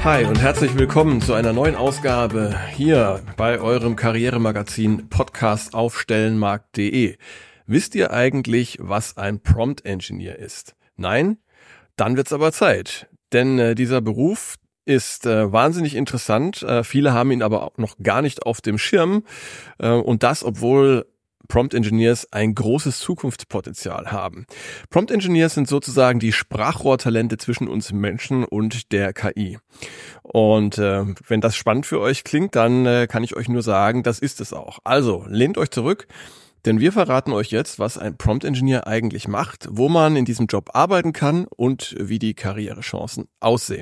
Hi und herzlich willkommen zu einer neuen Ausgabe hier bei eurem Karrieremagazin podcastaufstellenmarkt.de. Wisst ihr eigentlich, was ein Prompt Engineer ist? Nein? Dann wird's aber Zeit, denn dieser Beruf ist wahnsinnig interessant. Viele haben ihn aber auch noch gar nicht auf dem Schirm und das, obwohl Prompt Engineers ein großes Zukunftspotenzial haben. Prompt Engineers sind sozusagen die Sprachrohrtalente zwischen uns Menschen und der KI. Und wenn das spannend für euch klingt, dann kann ich euch nur sagen, das ist es auch. Also lehnt euch zurück, denn wir verraten euch jetzt, was ein Prompt Engineer eigentlich macht, wo man in diesem Job arbeiten kann und wie die Karrierechancen aussehen.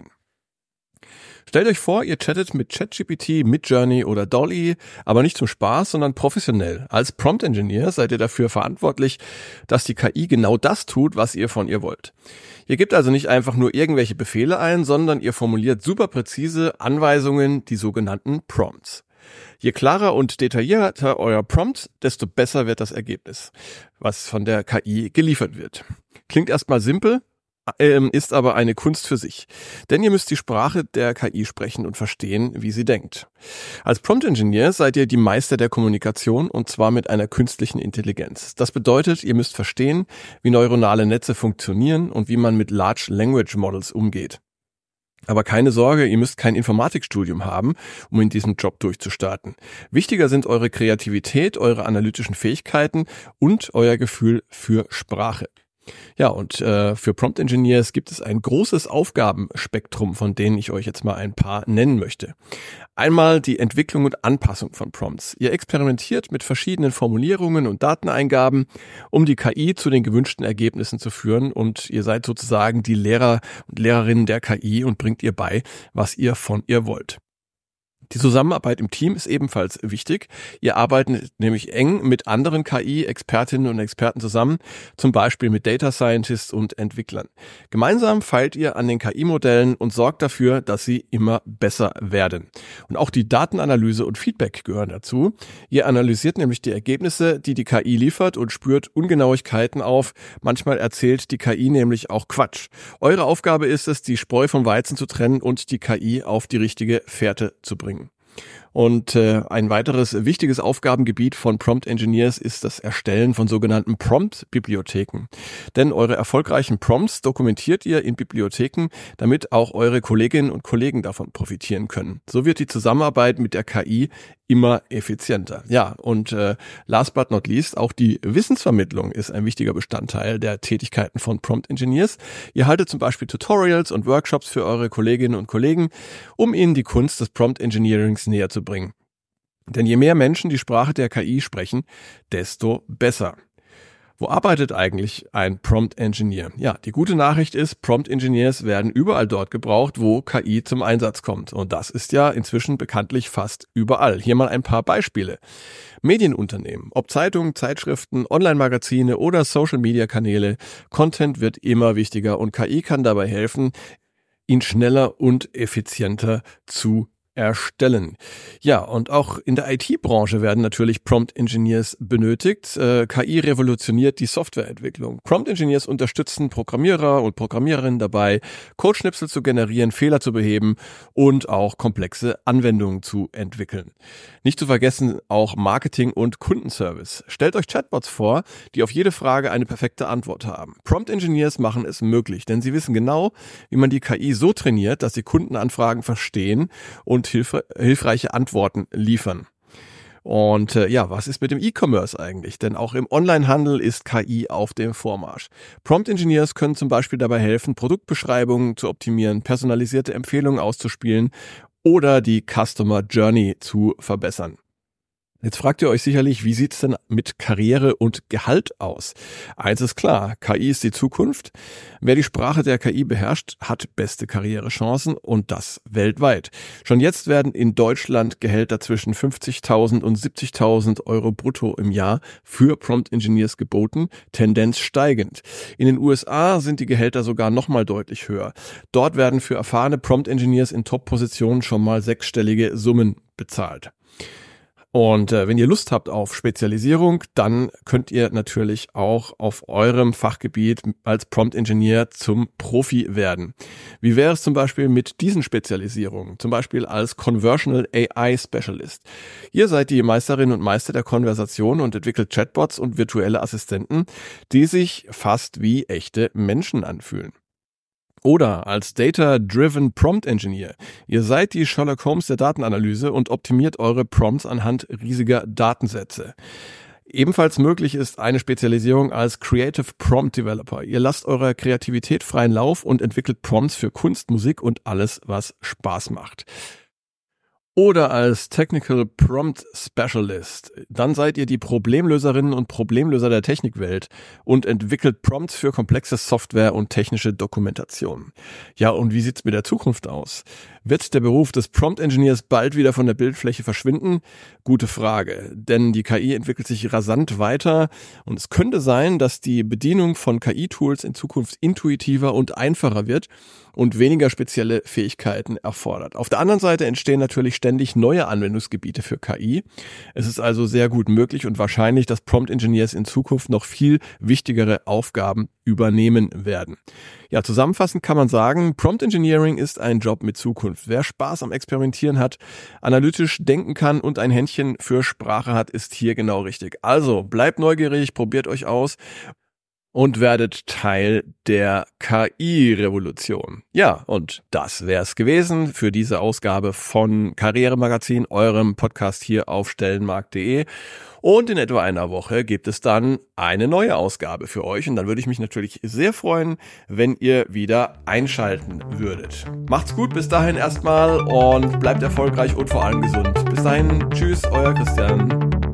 Stellt euch vor, ihr chattet mit ChatGPT, Midjourney oder DALL-E, aber nicht zum Spaß, sondern professionell. Als Prompt Engineer seid ihr dafür verantwortlich, dass die KI genau das tut, was ihr von ihr wollt. Ihr gebt also nicht einfach nur irgendwelche Befehle ein, sondern ihr formuliert super präzise Anweisungen, die sogenannten Prompts. Je klarer und detaillierter euer Prompt, desto besser wird das Ergebnis, was von der KI geliefert wird. Klingt erstmal simpel, ist aber eine Kunst für sich. Denn ihr müsst die Sprache der KI sprechen und verstehen, wie sie denkt. Als Prompt Engineer seid ihr die Meister der Kommunikation und zwar mit einer künstlichen Intelligenz. Das bedeutet, ihr müsst verstehen, wie neuronale Netze funktionieren und wie man mit Large Language Models umgeht. Aber keine Sorge, ihr müsst kein Informatikstudium haben, um in diesem Job durchzustarten. Wichtiger sind eure Kreativität, eure analytischen Fähigkeiten und euer Gefühl für Sprache. Ja, und für Prompt Engineers gibt es ein großes Aufgabenspektrum, von denen ich euch jetzt mal ein paar nennen möchte. Einmal die Entwicklung und Anpassung von Prompts. Ihr experimentiert mit verschiedenen Formulierungen und Dateneingaben, um die KI zu den gewünschten Ergebnissen zu führen und ihr seid sozusagen die Lehrer und Lehrerinnen der KI und bringt ihr bei, was ihr von ihr wollt. Die Zusammenarbeit im Team ist ebenfalls wichtig. Ihr arbeitet nämlich eng mit anderen KI-Expertinnen und Experten zusammen, zum Beispiel mit Data Scientists und Entwicklern. Gemeinsam feilt ihr an den KI-Modellen und sorgt dafür, dass sie immer besser werden. Und auch die Datenanalyse und Feedback gehören dazu. Ihr analysiert nämlich die Ergebnisse, die die KI liefert und spürt Ungenauigkeiten auf. Manchmal erzählt die KI nämlich auch Quatsch. Eure Aufgabe ist es, die Spreu vom Weizen zu trennen und die KI auf die richtige Fährte zu bringen. Und ein weiteres wichtiges Aufgabengebiet von Prompt Engineers ist das Erstellen von sogenannten Prompt-Bibliotheken. Denn eure erfolgreichen Prompts dokumentiert ihr in Bibliotheken, damit auch eure Kolleginnen und Kollegen davon profitieren können. So wird die Zusammenarbeit mit der KI immer effizienter. Ja, und last but not least, auch die Wissensvermittlung ist ein wichtiger Bestandteil der Tätigkeiten von Prompt Engineers. Ihr haltet zum Beispiel Tutorials und Workshops für eure Kolleginnen und Kollegen, um ihnen die Kunst des Prompt Engineerings näher zu bringen. Denn je mehr Menschen die Sprache der KI sprechen, desto besser. Wo arbeitet eigentlich ein Prompt Engineer? Ja, die gute Nachricht ist, Prompt Engineers werden überall dort gebraucht, wo KI zum Einsatz kommt. Und das ist ja inzwischen bekanntlich fast überall. Hier mal ein paar Beispiele. Medienunternehmen, ob Zeitungen, Zeitschriften, Online-Magazine oder Social-Media-Kanäle, Content wird immer wichtiger und KI kann dabei helfen, ihn schneller und effizienter zu erstellen. Ja, und auch in der IT-Branche werden natürlich Prompt Engineers benötigt. KI revolutioniert die Softwareentwicklung. Prompt Engineers unterstützen Programmierer und Programmiererinnen dabei, Codeschnipsel zu generieren, Fehler zu beheben und auch komplexe Anwendungen zu entwickeln. Nicht zu vergessen auch Marketing und Kundenservice. Stellt euch Chatbots vor, die auf jede Frage eine perfekte Antwort haben. Prompt Engineers machen es möglich, denn sie wissen genau, wie man die KI so trainiert, dass sie Kundenanfragen verstehen und hilfreiche Antworten liefern. Und was ist mit dem E-Commerce eigentlich? Denn auch im Onlinehandel ist KI auf dem Vormarsch. Prompt Engineers können zum Beispiel dabei helfen, Produktbeschreibungen zu optimieren, personalisierte Empfehlungen auszuspielen oder die Customer Journey zu verbessern. Jetzt fragt ihr euch sicherlich, wie sieht's denn mit Karriere und Gehalt aus? Eins ist klar, KI ist die Zukunft. Wer die Sprache der KI beherrscht, hat beste Karrierechancen und das weltweit. Schon jetzt werden in Deutschland Gehälter zwischen 50.000 und 70.000 Euro brutto im Jahr für Prompt Engineers geboten, Tendenz steigend. In den USA sind die Gehälter sogar nochmal deutlich höher. Dort werden für erfahrene Prompt Engineers in Top-Positionen schon mal sechsstellige Summen bezahlt. Und wenn ihr Lust habt auf Spezialisierung, dann könnt ihr natürlich auch auf eurem Fachgebiet als Prompt Engineer zum Profi werden. Wie wäre es zum Beispiel mit diesen Spezialisierungen? Zum Beispiel als Conversational AI Specialist. Ihr seid die Meisterinnen und Meister der Konversation und entwickelt Chatbots und virtuelle Assistenten, die sich fast wie echte Menschen anfühlen. Oder als Data-Driven Prompt Engineer. Ihr seid die Sherlock Holmes der Datenanalyse und optimiert eure Prompts anhand riesiger Datensätze. Ebenfalls möglich ist eine Spezialisierung als Creative Prompt Developer. Ihr lasst eurer Kreativität freien Lauf und entwickelt Prompts für Kunst, Musik und alles, was Spaß macht. Oder als Technical Prompt Specialist. Dann seid ihr die Problemlöserinnen und Problemlöser der Technikwelt und entwickelt Prompts für komplexe Software und technische Dokumentation. Ja, und wie sieht's mit der Zukunft aus? Wird der Beruf des Prompt Engineers bald wieder von der Bildfläche verschwinden? Gute Frage, denn die KI entwickelt sich rasant weiter und es könnte sein, dass die Bedienung von KI-Tools in Zukunft intuitiver und einfacher wird und weniger spezielle Fähigkeiten erfordert. Auf der anderen Seite entstehen natürlich ständig neue Anwendungsgebiete für KI. Es ist also sehr gut möglich und wahrscheinlich, dass Prompt Engineers in Zukunft noch viel wichtigere Aufgaben übernehmen werden. Ja, zusammenfassend kann man sagen, Prompt Engineering ist ein Job mit Zukunft. Wer Spaß am Experimentieren hat, analytisch denken kann und ein Händchen für Sprache hat, ist hier genau richtig. Also bleibt neugierig, probiert euch aus und werdet Teil der KI-Revolution. Ja, und das wäre es gewesen für diese Ausgabe von Karrieremagazin, eurem Podcast hier auf stellenmarkt.de. Und in etwa einer Woche gibt es dann eine neue Ausgabe für euch. Und dann würde ich mich natürlich sehr freuen, wenn ihr wieder einschalten würdet. Macht's gut, bis dahin erstmal und bleibt erfolgreich und vor allem gesund. Bis dahin, tschüss, euer Christian.